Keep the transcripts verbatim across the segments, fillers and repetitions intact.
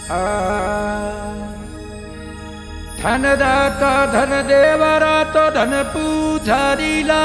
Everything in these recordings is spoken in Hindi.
धन दाता धन देवरा तो धन पूजारीला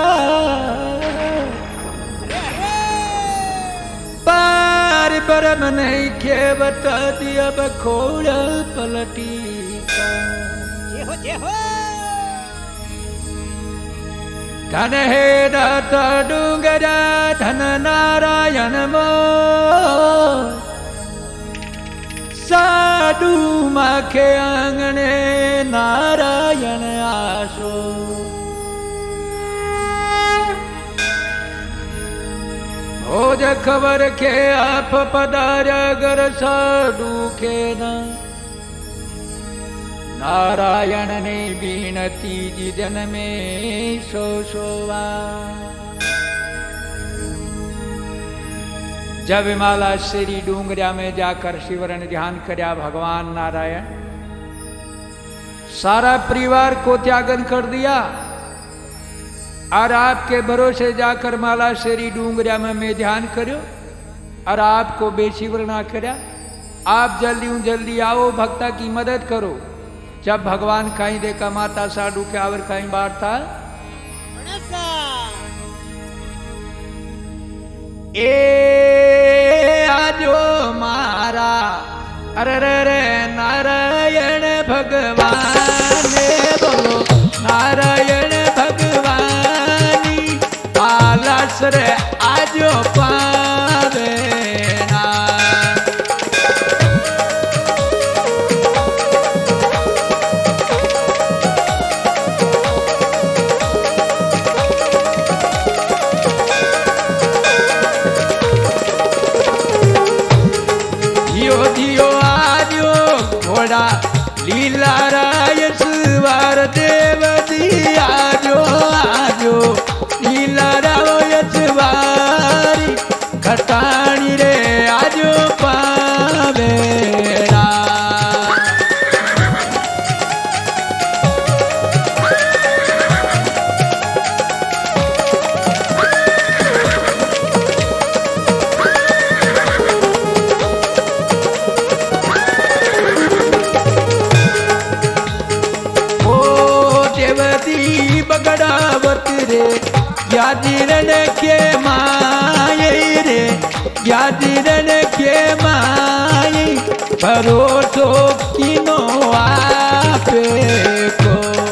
पार परम नहीं खेवत दिया बखोड़ पलटी धन हे दाता डूंगरा धन नारायण मो साधु माखे आंगणे नारायण आशो भोज खबर के आप पधार्या गर साधु के ना नारायण ने बीनती जिदन में सो सोवा जब माला श्री डूंगरिया में जाकर शिवरण ध्यान करया भगवान नारायण सारा परिवार को त्यागन कर दिया और आपके भरोसे जाकर माला श्री डूंगरिया में मैं ध्यान करो और आपको बेशिवरणा करया आप जल्दी जल्दी आओ भक्ता की मदद करो। जब भगवान कहीं देखा माता साधु के आवर कहीं बार था ए आजो मारा अरे रे नारायण भगवान बोलो नारायण भगवानी आलस रे आजो पावे ना लीला राय सुवार देव दी आजो आजो लीला राय सुवारी खटाणी रे आजो पावेरा बगड़ावत रे यादिरन के माये रे यादिरन के माये भरोसो किनो आपे को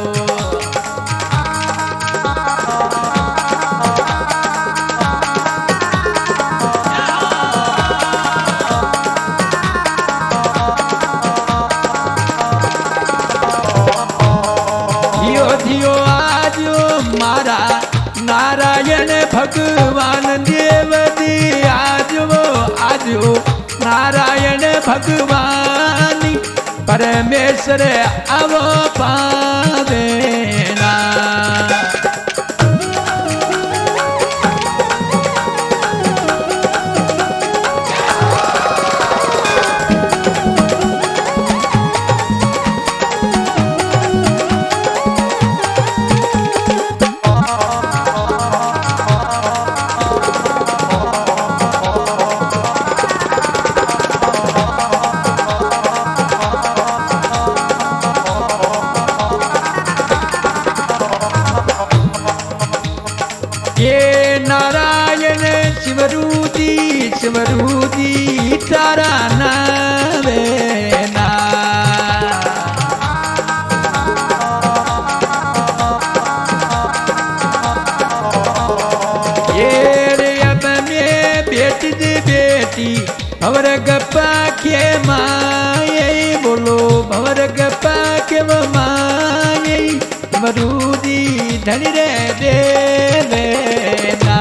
नारायण भगवान देव दी आजो आजो नारायण भगवानी परमेश्वर अव पावे ना शिवरूदी तारा नावे ना ये रे अब में बेटी दे बेटी भवर गप्पा के माये बोलो भवर गप्पा के माये शिवरूदी धनी रे देवे ना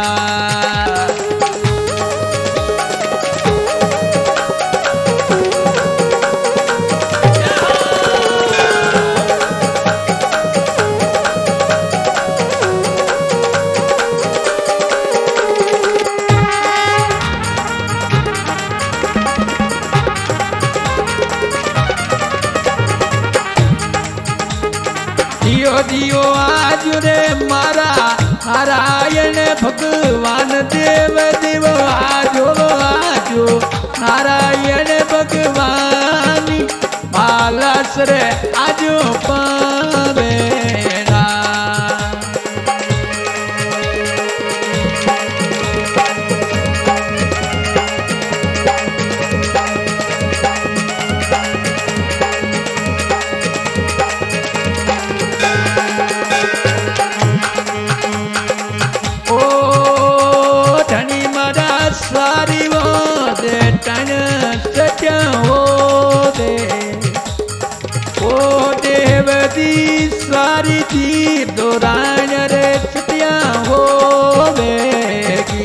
दियो दियो आज रे मारा नारायण भगवान देव देव आजो आजो नारायण भगवानी माला सर आजो पावेना। ओ धनी मारा सारी वो दे तन सत्य हो दे। ओ देवदी सारी दी दोरान रे सत्या हो बेगी।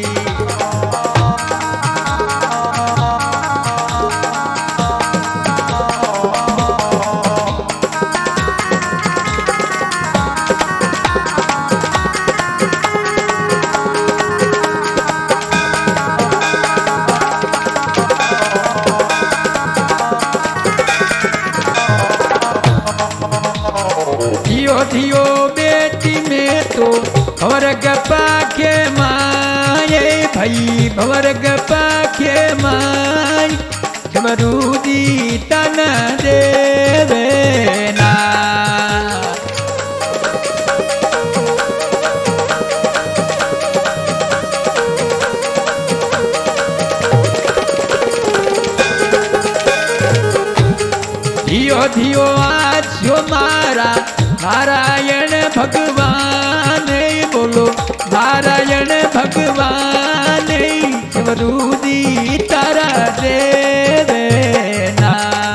धियो धियो बेटी में तो भवरग पाखे माये भाई भवरग पाखे माय जमरूदी तन देवेना। धियो धियो आजो मारा नारायण भगवान बोलो नारायण भगवान जमरूदी तारा देवेना।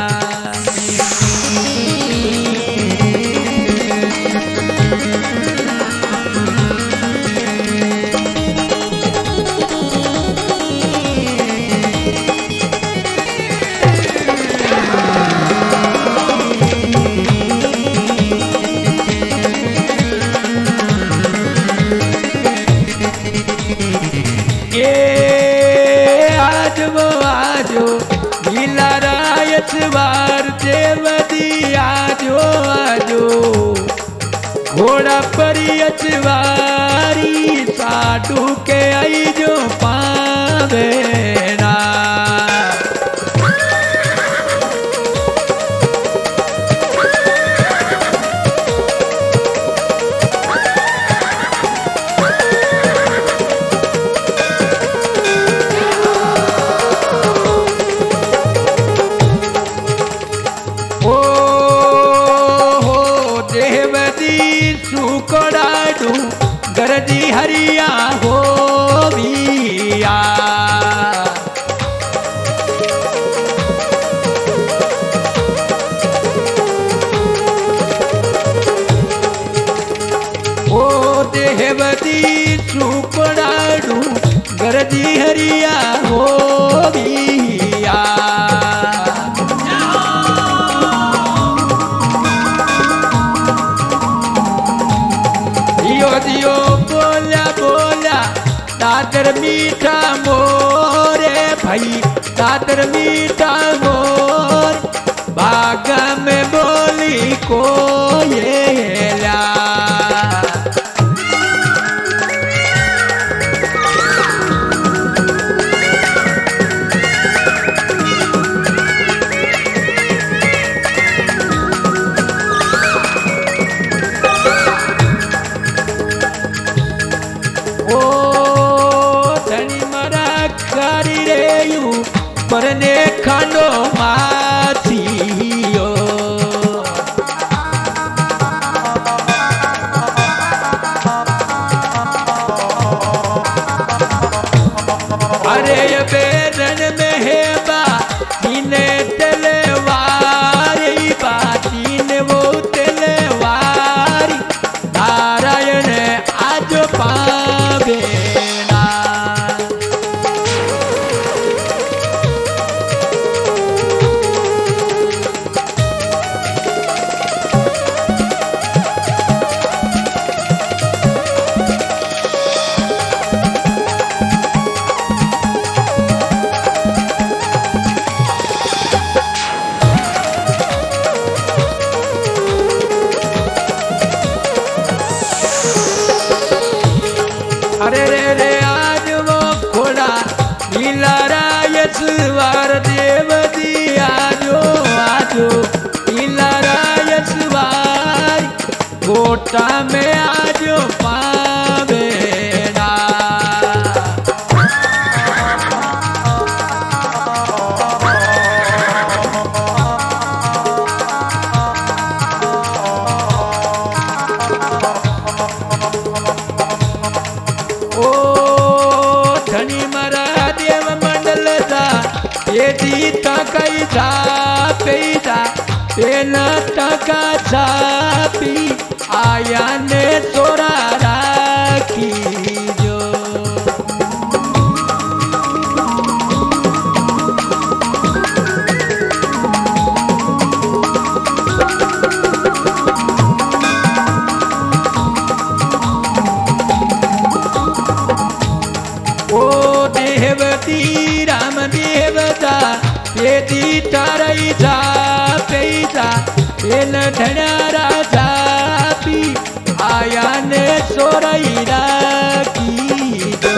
वार देवदी आजो आजो घोड़ा परी अचवारी साधु के आई जो पावेना। सुकड़ाडू गरजी हरिया हो बिया। ओ देवदी सुकड़ाडू गरजी हरिया हो बिया। दियो बोला बोला दादर मीठा मोरे भाई दादर मीठा मोर बाग में बोली कोयला। परने खानो माथियो अरे ये बेरन में है बा तीने तलवारी बा तीने वो तलवारी नारायण आज पावेना। बेटा में आज पावेना। ओ धनी मरा देव मंडल सा ये दीता कई था पैसा पेन टका छापी आया ने तोरा राखी जो। ओ देवती राम देवता ये दीता रही था पैसा एल धना राजा पी आया ने सोरई राखी जो।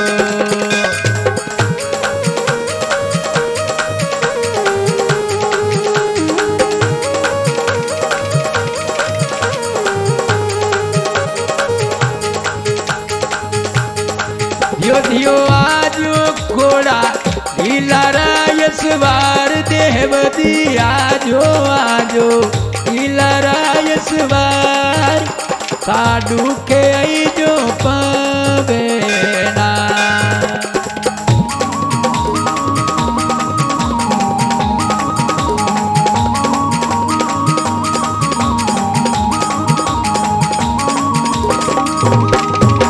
यो दियो आज घोड़ा इलारायस वार देवती आजो आजो इलारायस वार साधु के आई जो पावेना।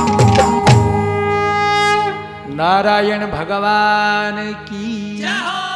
नारायण भगवान की जय हो।